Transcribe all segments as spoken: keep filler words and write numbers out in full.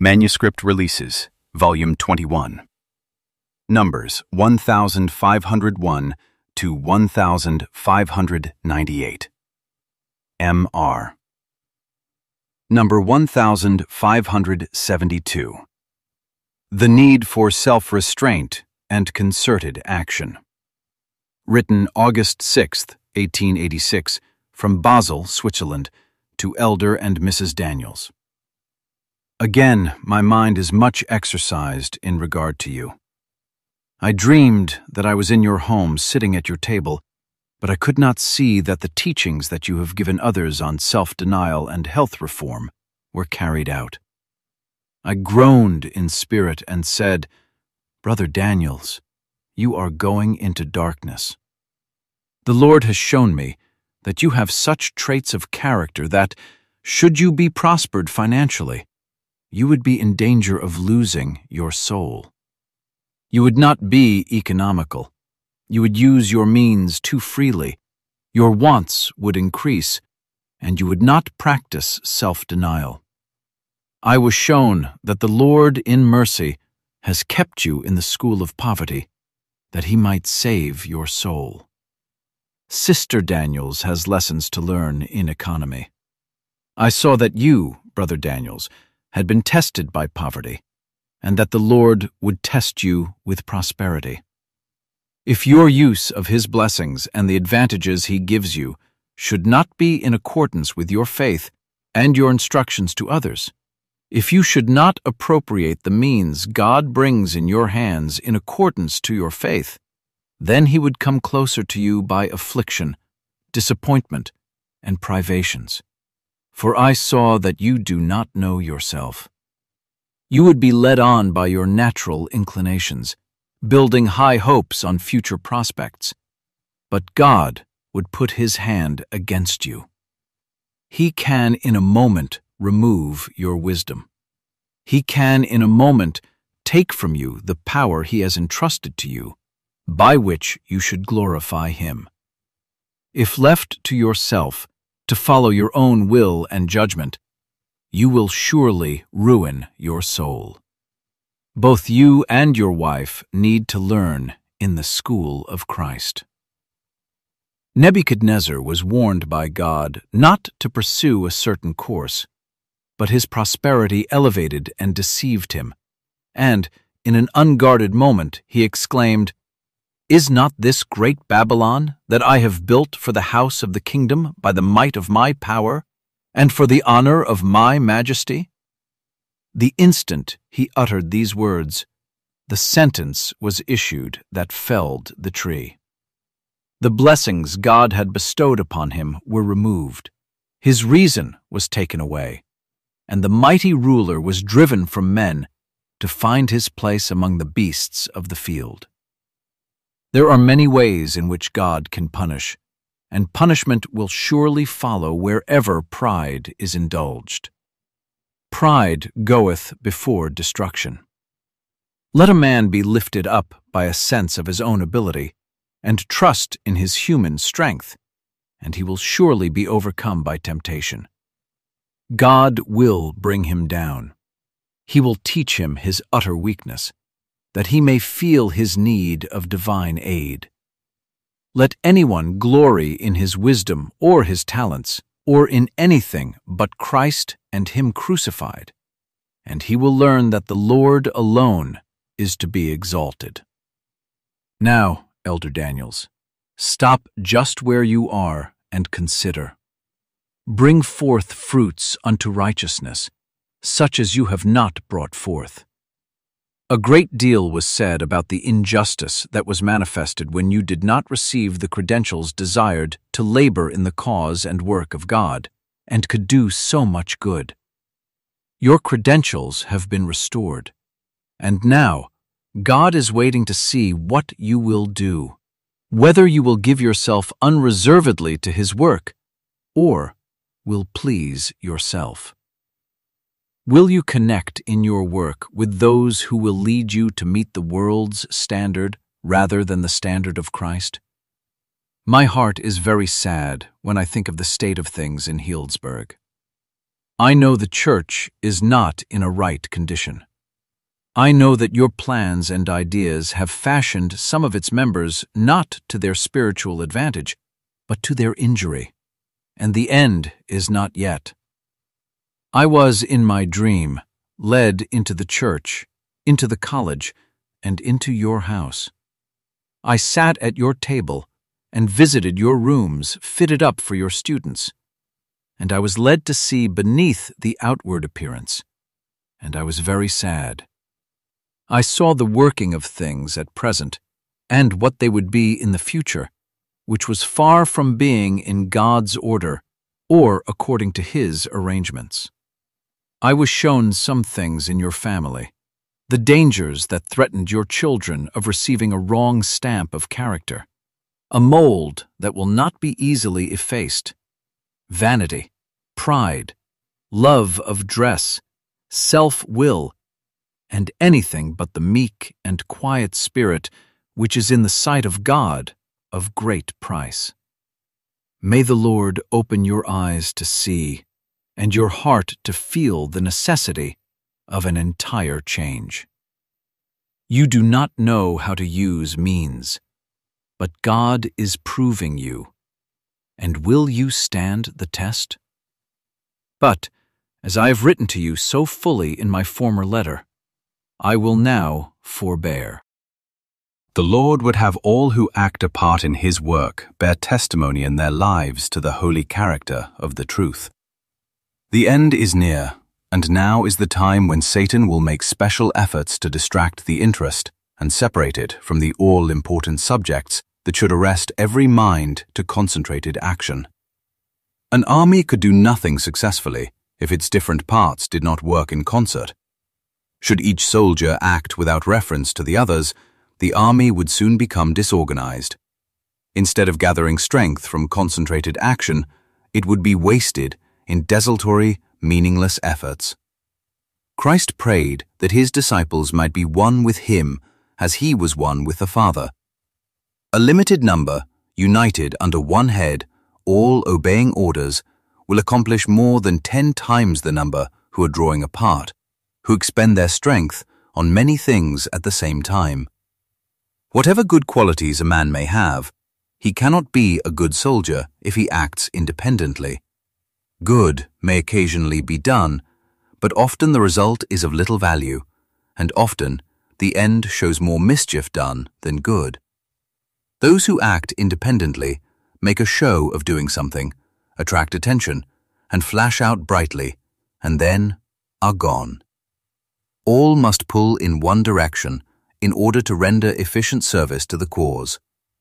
Manuscript Releases, Volume twenty-one. Numbers one thousand five hundred one to one thousand five hundred ninety-eight. M R. Number one thousand five hundred seventy-two. The Need for Self-Restraint and Concerted Action. Written August sixth, eighteen eighty-six, from Basel, Switzerland, to Elder and Missus Daniels. Again, my mind is much exercised in regard to you. I dreamed that I was in your home sitting at your table, but I could not see that the teachings that you have given others on self-denial and health reform were carried out. I groaned in spirit and said, "Brother Daniels, you are going into darkness." The Lord has shown me that you have such traits of character that, should you be prospered financially, you would be in danger of losing your soul. You would not be economical. You would use your means too freely. Your wants would increase, and you would not practice self-denial. I was shown that the Lord in mercy has kept you in the school of poverty, that he might save your soul. Sister Daniels has lessons to learn in economy. I saw that you, Brother Daniels, had been tested by poverty, and that the Lord would test you with prosperity. If your use of his blessings and the advantages he gives you should not be in accordance with your faith and your instructions to others, if you should not appropriate the means God brings in your hands in accordance to your faith, then he would come closer to you by affliction, disappointment, and privations. For I saw that you do not know yourself. You would be led on by your natural inclinations, building high hopes on future prospects. But God would put his hand against you. He can in a moment remove your wisdom. He can in a moment take from you the power he has entrusted to you, by which you should glorify him. If left to yourself to follow your own will and judgment, you will surely ruin your soul. Both you and your wife need to learn in the school of Christ. Nebuchadnezzar was warned by God not to pursue a certain course, but his prosperity elevated and deceived him, and, in an unguarded moment, he exclaimed, "Is not this great Babylon that I have built for the house of the kingdom by the might of my power, and for the honor of my majesty?" The instant he uttered these words, the sentence was issued that felled the tree. The blessings God had bestowed upon him were removed, his reason was taken away, and the mighty ruler was driven from men to find his place among the beasts of the field. There are many ways in which God can punish, and punishment will surely follow wherever pride is indulged. Pride goeth before destruction. Let a man be lifted up by a sense of his own ability, and trust in his human strength, and he will surely be overcome by temptation. God will bring him down. He will teach him his utter weakness, that he may feel his need of divine aid. Let anyone glory in his wisdom or his talents, or in anything but Christ and him crucified, and he will learn that the Lord alone is to be exalted. Now, Elder Daniels, stop just where you are and consider. Bring forth fruits unto righteousness, such as you have not brought forth. A great deal was said about the injustice that was manifested when you did not receive the credentials desired to labor in the cause and work of God, and could do so much good. Your credentials have been restored, and now God is waiting to see what you will do, whether you will give yourself unreservedly to his work, or will please yourself. Will you connect in your work with those who will lead you to meet the world's standard rather than the standard of Christ? My heart is very sad when I think of the state of things in Healdsburg. I know the church is not in a right condition. I know that your plans and ideas have fashioned some of its members not to their spiritual advantage, but to their injury, and the end is not yet. I was, in my dream, led into the church, into the college, and into your house. I sat at your table and visited your rooms fitted up for your students, and I was led to see beneath the outward appearance, and I was very sad. I saw the working of things at present, and what they would be in the future, which was far from being in God's order or according to His arrangements. I was shown some things in your family, the dangers that threatened your children of receiving a wrong stamp of character, a mold that will not be easily effaced, vanity, pride, love of dress, self-will, and anything but the meek and quiet spirit which is in the sight of God of great price. May the Lord open your eyes to see and your heart to feel the necessity of an entire change. You do not know how to use means, but God is proving you. And will you stand the test? But, as I have written to you so fully in my former letter, I will now forbear. The Lord would have all who act a part in His work bear testimony in their lives to the holy character of the truth. The end is near, and now is the time when Satan will make special efforts to distract the interest and separate it from the all-important subjects that should arrest every mind to concentrated action. An army could do nothing successfully if its different parts did not work in concert. Should each soldier act without reference to the others, the army would soon become disorganized. Instead of gathering strength from concentrated action, it would be wasted in desultory, meaningless efforts. Christ prayed that His disciples might be one with Him as He was one with the Father. A limited number, united under one head, all obeying orders, will accomplish more than ten times the number who are drawing apart, who expend their strength on many things at the same time. Whatever good qualities a man may have, he cannot be a good soldier if he acts independently. Good may occasionally be done, but often the result is of little value, and often the end shows more mischief done than good. Those who act independently make a show of doing something, attract attention, and flash out brightly, and then are gone. All must pull in one direction in order to render efficient service to the cause.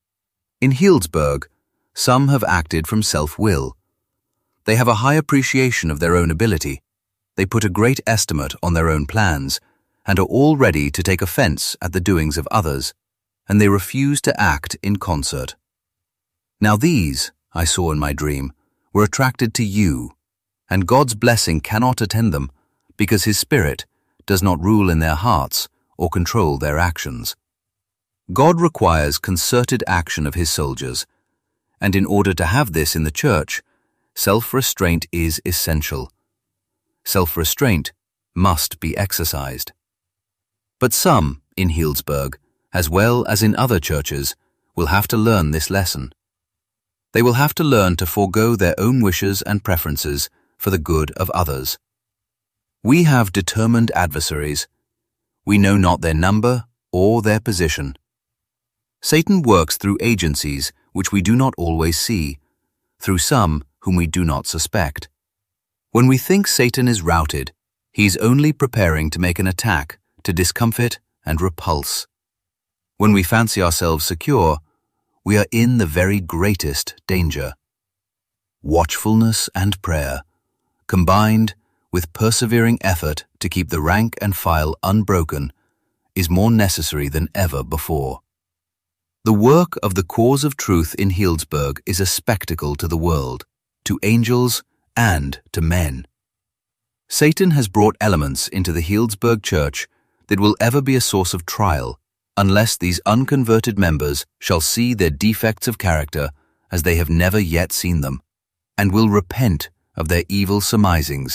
In Healdsburg, some have acted from self-will. They have a high appreciation of their own ability. They put a great estimate on their own plans and are all ready to take offense at the doings of others, and they refuse to act in concert. Now these, I saw in my dream, were attracted to you, and God's blessing cannot attend them because His Spirit does not rule in their hearts or control their actions. God requires concerted action of His soldiers, and in order to have this in the church, self-restraint is essential. Self-restraint must be exercised. But some, in Healdsburg, as well as in other churches, will have to learn this lesson. They will have to learn to forego their own wishes and preferences for the good of others. We have determined adversaries. We know not their number or their position. Satan works through agencies which we do not always see, through some whom we do not suspect. When we think Satan is routed, he is only preparing to make an attack to discomfit and repulse. When we fancy ourselves secure, we are in the very greatest danger. Watchfulness and prayer, combined with persevering effort to keep the rank and file unbroken, is more necessary than ever before. The work of the cause of truth in Healdsburg is a spectacle to the world, to angels and to men. Satan has brought elements into the Healdsburg church that will ever be a source of trial unless these unconverted members shall see their defects of character as they have never yet seen them, and will repent of their evil surmisings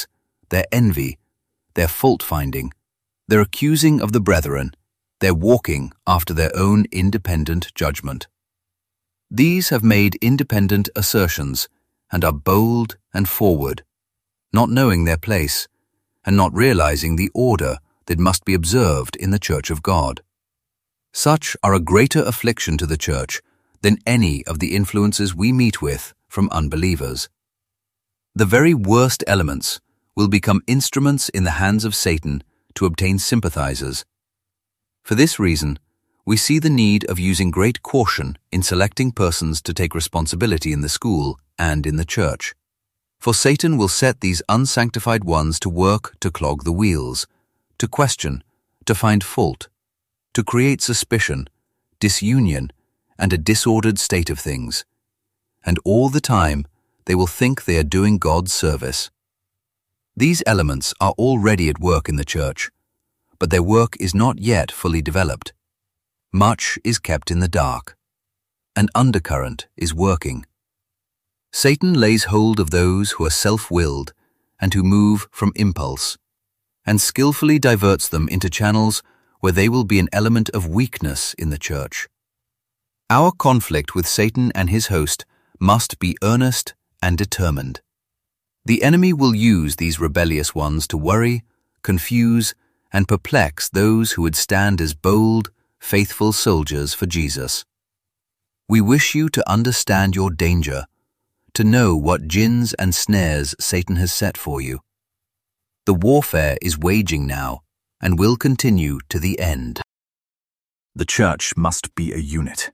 their envy, their fault-finding, their accusing of the brethren, their walking after their own independent judgment. These have made independent assertions and are bold and forward, not knowing their place and not realizing the order that must be observed in the Church of God. Such are a greater affliction to the Church than any of the influences we meet with from unbelievers. The very worst elements will become instruments in the hands of Satan to obtain sympathizers. For this reason, we see the need of using great caution in selecting persons to take responsibility in the school and in the church. For Satan will set these unsanctified ones to work to clog the wheels, to question, to find fault, to create suspicion, disunion, and a disordered state of things. And all the time, they will think they are doing God's service. These elements are already at work in the church, but their work is not yet fully developed. Much is kept in the dark. An undercurrent is working. Satan lays hold of those who are self-willed and who move from impulse, and skillfully diverts them into channels where they will be an element of weakness in the church. Our conflict with Satan and his host must be earnest and determined. The enemy will use these rebellious ones to worry, confuse, and perplex those who would stand as bold, faithful soldiers for Jesus. We wish you to understand your danger, to know what gins and snares Satan has set for you. The warfare is waging now and will continue to the end. The church must be a unit.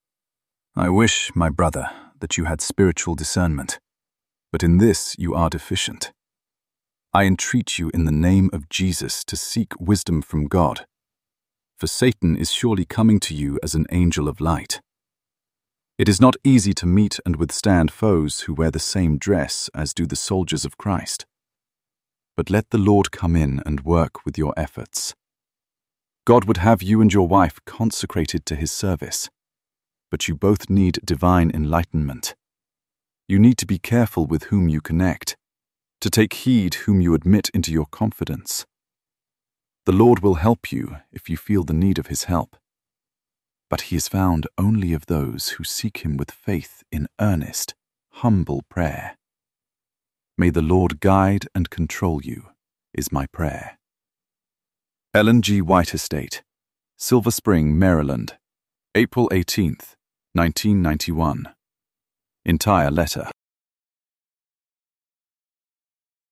I wish, my brother, that you had spiritual discernment, but in this you are deficient. I entreat you in the name of Jesus to seek wisdom from God, for Satan is surely coming to you as an angel of light. It is not easy to meet and withstand foes who wear the same dress as do the soldiers of Christ. But let the Lord come in and work with your efforts. God would have you and your wife consecrated to his service, but you both need divine enlightenment. You need to be careful with whom you connect, to take heed whom you admit into your confidence. The Lord will help you if you feel the need of his help, but he is found only of those who seek him with faith in earnest, humble prayer. May the Lord guide and control you, is my prayer. Ellen G. White Estate, Silver Spring, Maryland, April eighteenth, nineteen ninety-one. Entire letter.